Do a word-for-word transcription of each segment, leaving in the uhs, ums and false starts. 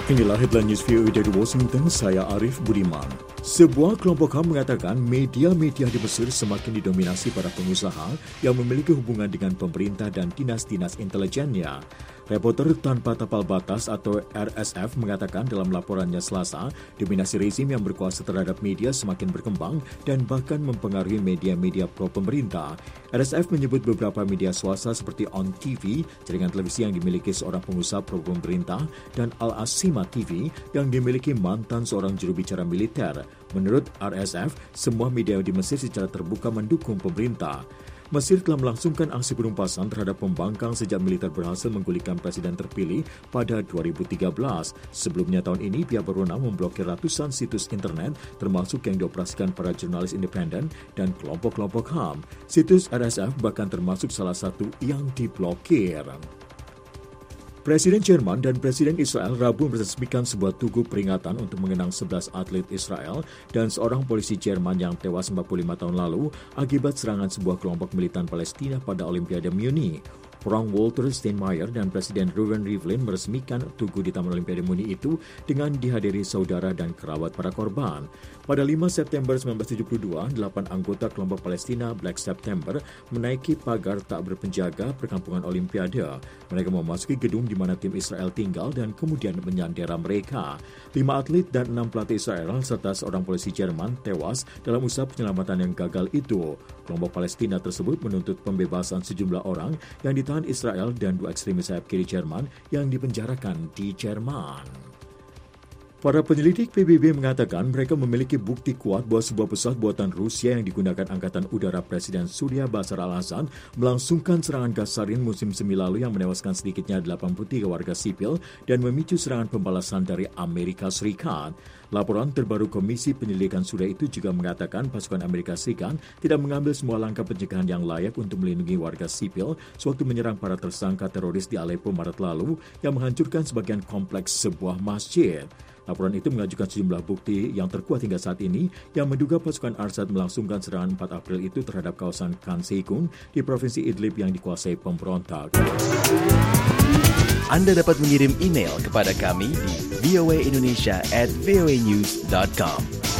Inilah headline news V O A dari Washington, saya Arif Budiman. Sebuah kelompok H A M mengatakan media-media di Mesir semakin didominasi para pengusaha yang memiliki hubungan dengan pemerintah dan dinas-dinas intelijennya. Reporter Tanpa Tapal Batas atau R S F mengatakan dalam laporannya Selasa, dominasi rezim yang berkuasa terhadap media semakin berkembang dan bahkan mempengaruhi media-media pro-pemerintah. R S F menyebut beberapa media swasta seperti On T V, jaringan televisi yang dimiliki seorang pengusaha pro-pemerintah, dan Al-Asima T V yang dimiliki mantan seorang juru bicara militer. Menurut R S F, semua media di Mesir secara terbuka mendukung pemerintah. Mesir telah melangsungkan aksi penumpasan terhadap pembangkang sejak militer berhasil menggulingkan presiden terpilih pada dua ribu tiga belas. Sebelumnya tahun ini, pihak berwenang memblokir ratusan situs internet, termasuk yang dioperasikan para jurnalis independen dan kelompok-kelompok H A M. Situs R S F bahkan termasuk salah satu yang diblokir. Presiden Jerman dan Presiden Israel Rabu meresmikan sebuah tugu peringatan untuk mengenang sebelas atlet Israel dan seorang polisi Jerman yang tewas empat puluh lima tahun lalu akibat serangan sebuah kelompok militan Palestina pada Olimpiade Munich. Frank-Walter Steinmeier dan Presiden Reuven Rivlin meresmikan tugu di Taman Olimpiade Munich itu dengan dihadiri saudara dan kerabat para korban. Pada lima September seribu sembilan ratus tujuh puluh dua, delapan anggota kelompok Palestina Black September menaiki pagar tak berpenjaga perkampungan Olimpiade. Mereka memasuki gedung di mana tim Israel tinggal dan kemudian menyandera mereka. Lima atlet dan enam pelatih Israel serta seorang polisi Jerman tewas dalam usaha penyelamatan yang gagal itu. Kelompok Palestina tersebut menuntut pembebasan sejumlah orang yang ditahan Israel dan dua ekstremis sayap kiri Jerman yang dipenjarakan di Jerman. Para penyelidik P B B mengatakan mereka memiliki bukti kuat bahwa sebuah pesawat buatan Rusia yang digunakan Angkatan Udara Presiden Syria Bashar al-Assad melangsungkan serangan gas sarin musim semi lalu yang menewaskan sedikitnya delapan puluh tiga warga sipil dan memicu serangan pembalasan dari Amerika Serikat. Laporan terbaru Komisi Penyelidikan Suriah itu juga mengatakan pasukan Amerika Serikat tidak mengambil semua langkah pencegahan yang layak untuk melindungi warga sipil sewaktu menyerang para tersangka teroris di Aleppo Maret lalu yang menghancurkan sebagian kompleks sebuah masjid. Laporan itu mengajukan sejumlah bukti yang terkuat hingga saat ini yang menduga pasukan Assad melangsungkan serangan empat April itu terhadap kawasan Khan Sheikhoun di Provinsi Idlib yang dikuasai pemberontak. Anda dapat mengirim email kepada kami di voaindonesia at voanews dot com.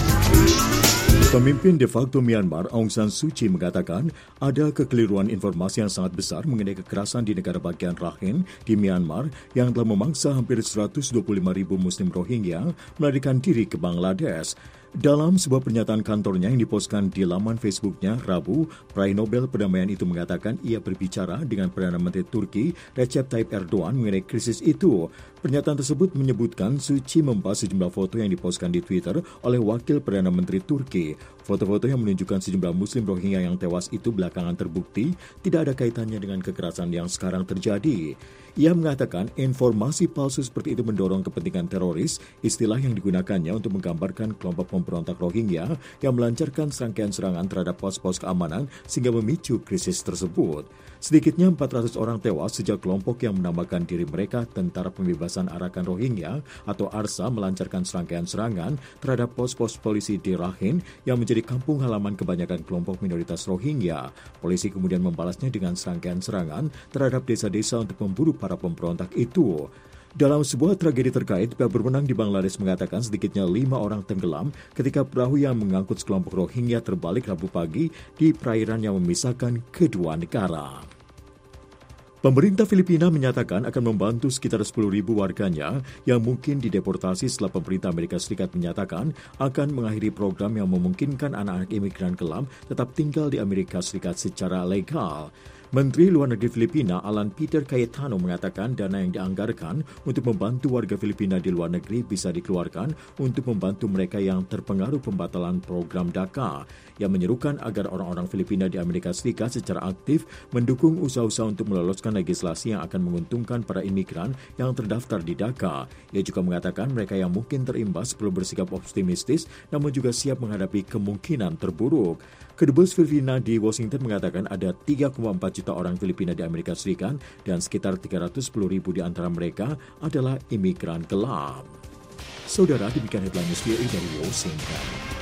Pemimpin de facto Myanmar Aung San Suu Kyi mengatakan ada kekeliruan informasi yang sangat besar mengenai kekerasan di negara bagian Rakhine di Myanmar yang telah memaksa hampir seratus dua puluh lima ribu Muslim Rohingya melarikan diri ke Bangladesh. Dalam sebuah pernyataan kantornya yang diposkan di laman Facebooknya Rabu, peraih Nobel Perdamaian itu mengatakan ia berbicara dengan Perdana Menteri Turki Recep Tayyip Erdogan mengenai krisis itu. Pernyataan tersebut menyebutkan Suu Kyi membahas sejumlah foto yang diposkan di Twitter oleh Wakil Perdana Menteri Turki. Foto-foto yang menunjukkan sejumlah Muslim Rohingya yang tewas itu belakangan terbukti tidak ada kaitannya dengan kekerasan yang sekarang terjadi. Ia mengatakan informasi palsu seperti itu mendorong kepentingan teroris, istilah yang digunakannya untuk menggambarkan kelompok pemberontak Rohingya yang melancarkan serangkaian serangan terhadap pos-pos keamanan sehingga memicu krisis tersebut. Sedikitnya empat ratus orang tewas sejak kelompok yang menamakan diri mereka Tentara Pembebasan Arakan Rohingya atau ARSA melancarkan serangkaian serangan terhadap pos-pos polisi di Rakhine yang menjadi kampung halaman kebanyakan kelompok minoritas Rohingya. Polisi kemudian membalasnya dengan serangkaian serangan terhadap desa-desa untuk memburu para pemberontak itu. Dalam sebuah tragedi terkait, pihak berwenang di Bangladesh mengatakan sedikitnya lima orang tenggelam ketika perahu yang mengangkut sekelompok Rohingya terbalik Rabu pagi di perairan yang memisahkan kedua negara. Pemerintah Filipina menyatakan akan membantu sekitar sepuluh ribu warganya yang mungkin dideportasi setelah pemerintah Amerika Serikat menyatakan akan mengakhiri program yang memungkinkan anak-anak imigran kelam tetap tinggal di Amerika Serikat secara legal. Menteri Luar Negeri Filipina Alan Peter Cayetano mengatakan dana yang dianggarkan untuk membantu warga Filipina di luar negeri bisa dikeluarkan untuk membantu mereka yang terpengaruh pembatalan program DACA, yang menyerukan agar orang-orang Filipina di Amerika Serikat secara aktif mendukung usaha-usaha untuk meloloskan legislasi yang akan menguntungkan para imigran yang terdaftar di DACA. Ia juga mengatakan mereka yang mungkin terimbas perlu bersikap optimistis namun juga siap menghadapi kemungkinan terburuk. Kedubes Filipina di Washington mengatakan ada tiga koma empat juta orang Filipina di Amerika Serikat dan sekitar tiga ratus sepuluh ribu di antara mereka adalah imigran gelap. Saudara, demikian headline news dari Washington.